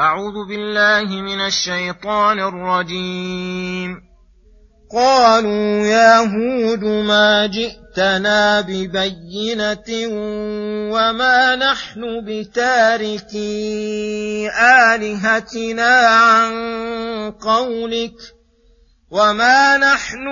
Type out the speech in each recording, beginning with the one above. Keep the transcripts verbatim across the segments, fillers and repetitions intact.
أعوذ بالله من الشيطان الرجيم. قالوا يا هود ما جئتنا ببينة وما نحن بتاركي آلهتنا عن قولك وما نحن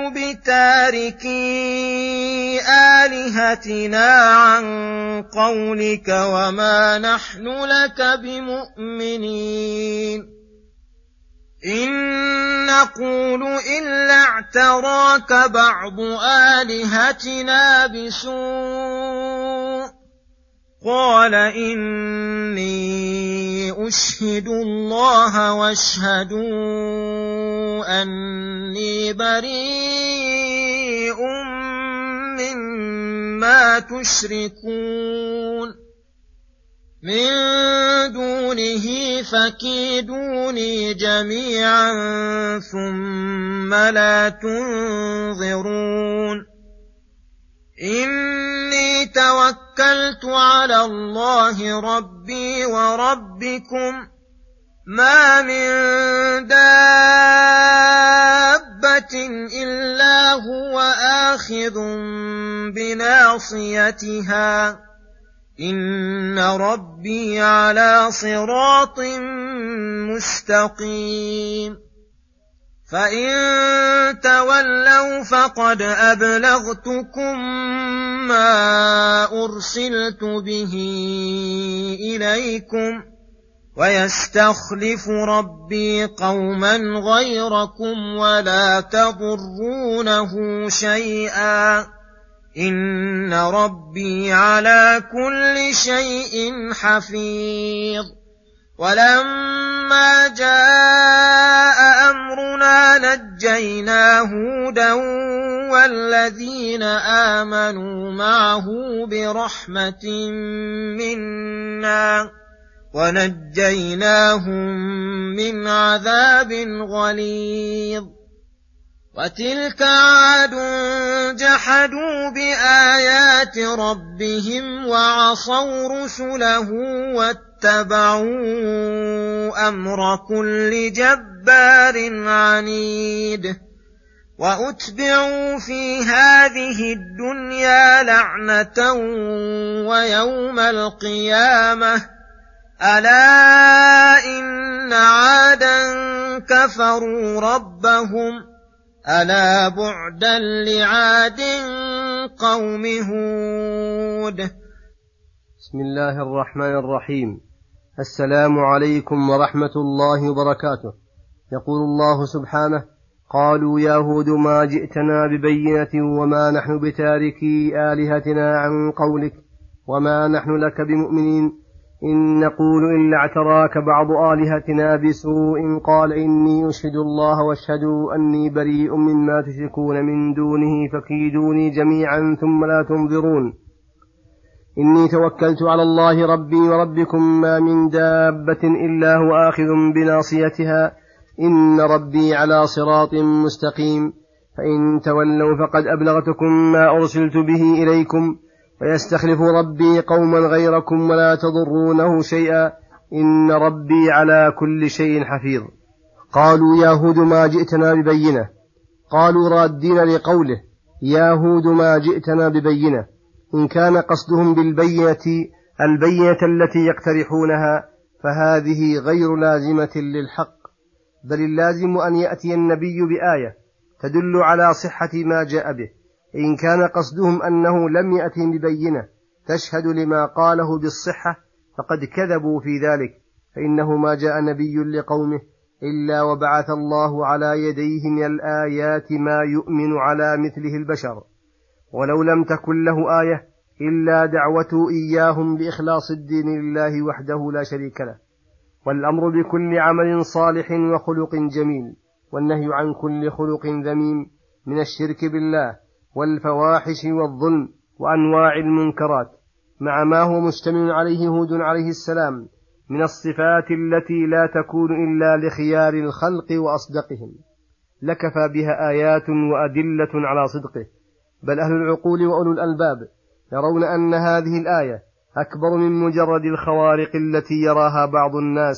بتاركي آلهتنا عن قولك وما نحن لك بمؤمنين إن نقول إلا اعتراك بعض آلهتنا بسوء قال إني أشهد الله واشهدوا أني بريء مما تشركون من دونه فكيدوني جميعا ثم لا تنظرون إني توكلت على الله ربي وربكم ما من دابة إلا هو آخذ بناصيتها إن ربي على صراط مستقيم فإن تولوا فقد أبلغتكم ما أرسلت به إليكم ويستخلف ربي قوما غيركم ولا تضرونه شيئا إن ربي على كل شيء حفيظ ولما جاء أمرنا نجينا هودا والذين آمنوا معه برحمة منا ونجيناهم من عذاب غليظ وتلك عاد جحدوا بآيات ربهم وعصوا رسله واتبعوا أمر كل جبار عنيد وأتبعوا في هذه الدنيا لعنة ويوم القيامة ألا إن عادا كفروا ربهم ألا بعدا لعاد قوم هود. بسم الله الرحمن الرحيم. السلام عليكم ورحمة الله وبركاته. يقول الله سبحانه: قالوا يا هود ما جئتنا ببينة وما نحن بتاركي آلهتنا عن قولك وما نحن لك بمؤمنين إن نقول إلا اعتراك بعض آلهتنا بسوء قال إني أشهد الله واشهدوا أني بريء مما تشركون من دونه فكيدوني جميعا ثم لا تنظرون إني توكلت على الله ربي وربكم ما من دابة إلا هو آخذ بناصيتها إن ربي على صراط مستقيم فإن تولوا فقد أبلغتكم ما أرسلت به إليكم ويستخلف ربي قوما غيركم ولا تضرونه شيئا إن ربي على كل شيء حفيظ. قالوا يا هود ما جئتنا ببينة. قالوا رادين لقوله يا هود ما جئتنا ببينة إن كان قصدهم بالبينة البينة التي يقترحونها فهذه غير لازمة للحق بل اللازم أن يأتي النبي بآية تدل على صحة ما جاء به. إن كان قصدهم أنه لم يأتي ببينة تشهد لما قاله بالصحة فقد كذبوا في ذلك فإنه ما جاء نبي لقومه إلا وبعث الله على يديه من الآيات ما يؤمن على مثله البشر ولو لم تكن له آية إلا دعوة إياهم بإخلاص الدين لله وحده لا شريك له والأمر بكل عمل صالح وخلق جميل والنهي عن كل خلق ذميم من الشرك بالله والفواحش والظلم وأنواع المنكرات مع ما هو مشتمل عليه هود عليه السلام من الصفات التي لا تكون إلا لخيار الخلق وأصدقهم لكفى بها آيات وأدلة على صدقه. بل أهل العقول وأولو الألباب يرون أن هذه الآية أكبر من مجرد الخوارق التي يراها بعض الناس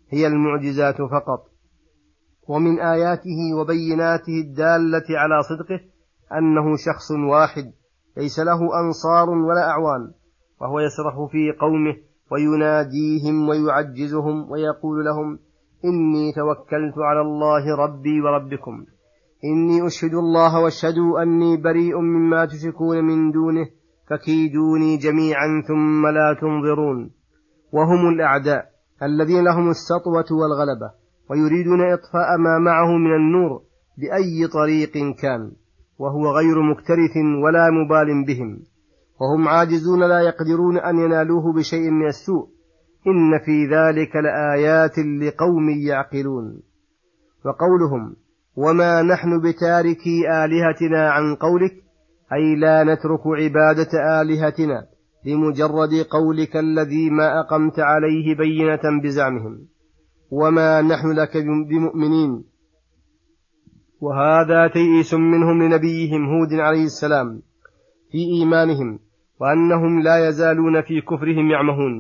هي المعجزات فقط. ومن آياته وبيناته الدالة على صدقه أنه شخص واحد ليس له أنصار ولا أعوان، وهو يصرخ في قومه ويناديهم ويعجزهم ويقول لهم: إني توكلت على الله ربي وربكم، إني أشهد الله واشهدوا أني بريء مما تشركون من دونه، فكيدوني جميعا ثم لا تنظرون. وهم الأعداء الذين لهم السطوة والغلبة، ويريدون إطفاء ما معه من النور بأي طريق كان، وهو غير مكترث ولا مبال بهم، وهم عاجزون لا يقدرون أن ينالوه بشيء من السوء. إن في ذلك لآيات لقوم يعقلون. وقولهم: وما نحن بتاركي آلهتنا عن قولك، أي لا نترك عبادة آلهتنا لمجرد قولك الذي ما أقمت عليه بينة بزعمهم، وما نحن لك بمؤمنين. وهذا تيئس منهم لنبيهم هود عليه السلام في إيمانهم، وأنهم لا يزالون في كفرهم يعمهون.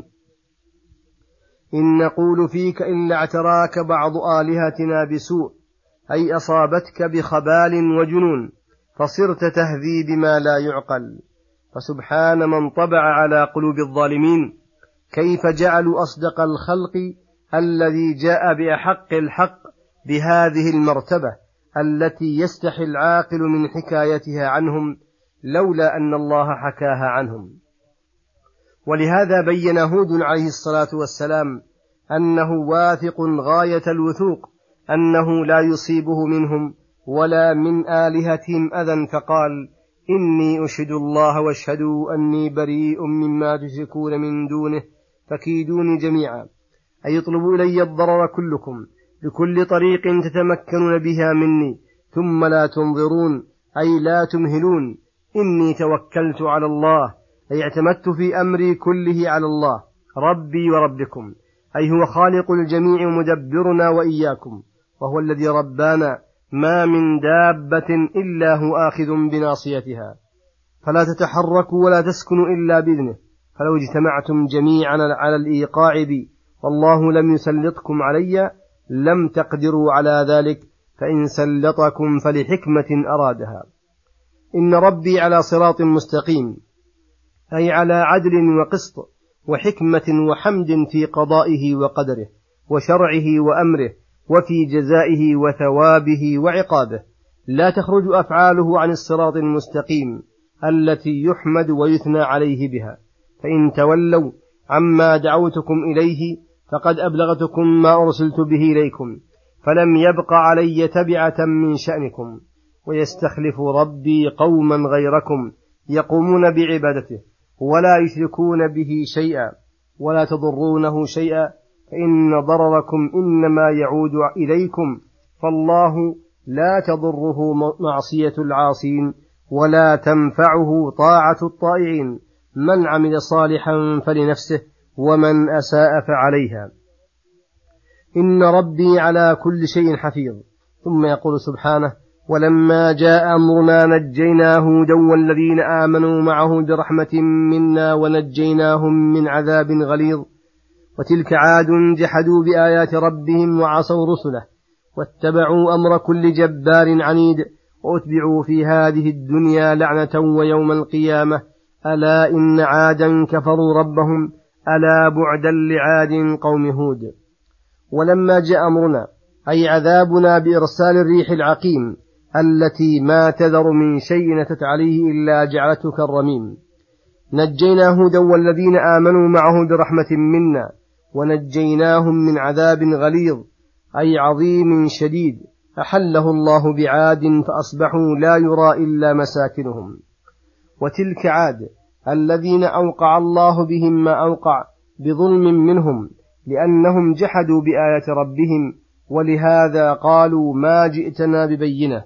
إن نقول فيك إلا اعتراك بعض آلهتنا بسوء، أي أصابتك بخبال وجنون، فصرت تهذي بما لا يعقل. فسبحان من طبع على قلوب الظالمين، كيف جعلوا أصدق الخلق الذي جاء بأحق الحق بهذه المرتبة التي يستحي العاقل من حكايتها عنهم، لولا أن الله حكاها عنهم. ولهذا بين هود عليه الصلاة والسلام أنه واثق غاية الوثوق أنه لا يصيبه منهم ولا من آلهتهم أذى، فقال: إني أشهد الله واشهدوا أني بريء مما تشركون من دونه، فكيدوني جميعا، أي اطلبوا إلي الضرر كلكم بكل طريق تتمكنون بها مني، ثم لا تنظرون، أي لا تمهلون. إني توكلت على الله، أي اعتمدت في أمري كله على الله ربي وربكم، أي هو خالق الجميع ومدبرنا وإياكم، وهو الذي ربانا، ما من دابة إلا هو آخذ بناصيتها، فلا تتحركوا ولا تسكنوا إلا بإذنه. فلو اجتمعتم جميعا على الإيقاع بي والله لم يسلطكم علي لم تقدروا على ذلك، فإن سلطكم فلحكمة أرادها. إن ربي على صراط مستقيم، أي على عدل وقسط وحكمة وحمد في قضائه وقدره وشرعه وأمره، وفي جزائه وثوابه وعقابه، لا تخرج أفعاله عن الصراط المستقيم التي يحمد ويثنى عليه بها. فإن تولوا عما دعوتكم إليه فقد أبلغتكم ما أرسلت به إليكم، فلم يبق علي تبعة من شأنكم، ويستخلف ربي قوما غيركم يقومون بعبادته ولا يشركون به شيئا ولا تضرونه شيئا، فإن ضرركم إنما يعود إليكم، فالله لا تضره معصية العاصين ولا تنفعه طاعة الطائعين. من عمل صالحا فلنفسه ومن أساء فعليها، إن ربي على كل شيء حفيظ. ثم يقول سبحانه: ولما جاء أمرنا نجينا هودا والذين آمنوا معه برحمة منا ونجيناهم من عذاب غليظ. وتلك عاد جحدوا بآيات ربهم وعصوا رسله واتبعوا أمر كل جبار عنيد، وأتبعوا في هذه الدنيا لعنة ويوم القيامة. ألا إن عادا كفروا ربهم، ألا بعدا لعاد قوم هود. ولما جاء أمرنا، أي عذابنا بإرسال الريح العقيم التي ما تذر من شيء نتت عليه إلا جعلته كالرميم، نجينا هودا والذين آمنوا معه برحمة منا ونجيناهم من عذاب غليظ، أي عظيم شديد أحله الله بعاد فأصبحوا لا يرى إلا مساكنهم. وتلك عاد الذين أوقع الله بهم ما أوقع بظلم منهم، لأنهم جحدوا بآيات ربهم، ولهذا قالوا ما جئتنا ببينة.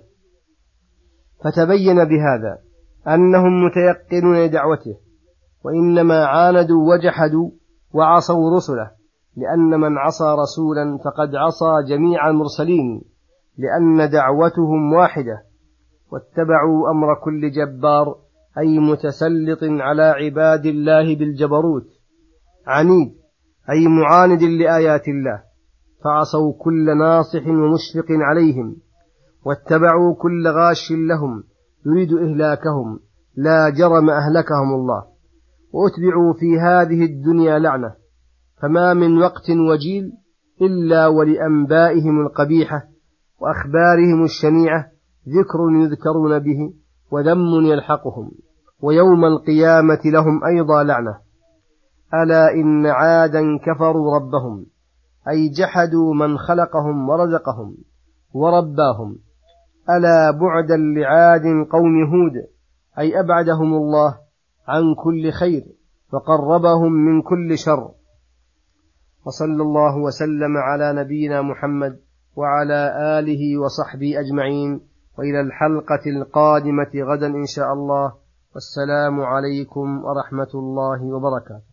فتبين بهذا أنهم متيقنون لدعوته، وإنما عاندوا وجحدوا وعصوا رسله، لأن من عصى رسولا فقد عصى جميع المرسلين، لأن دعوتهم واحدة. واتبعوا أمر كل جبار، أي متسلط على عباد الله بالجبروت، عنيد أي معاند لآيات الله. فعصوا كل ناصح ومشفق عليهم، واتبعوا كل غاش لهم يريد إهلاكهم، لا جرم أهلكهم الله. وأتبعوا في هذه الدنيا لعنة، فما من وقت وجيل إلا ولأنبائهم القبيحة وأخبارهم الشنيعة ذكر يذكرون به وذم يلحقهم، ويوم القيامة لهم أيضا لعنة. ألا إن عادا كفروا ربهم، أي جحدوا من خلقهم ورزقهم ورباهم. ألا بعدا لعاد قوم هود، أي أبعدهم الله عن كل خير وقربهم من كل شر. وصلى الله وسلم على نبينا محمد وعلى آله وصحبه أجمعين، وإلى الحلقة القادمة غدا إن شاء الله، والسلام عليكم ورحمة الله وبركاته.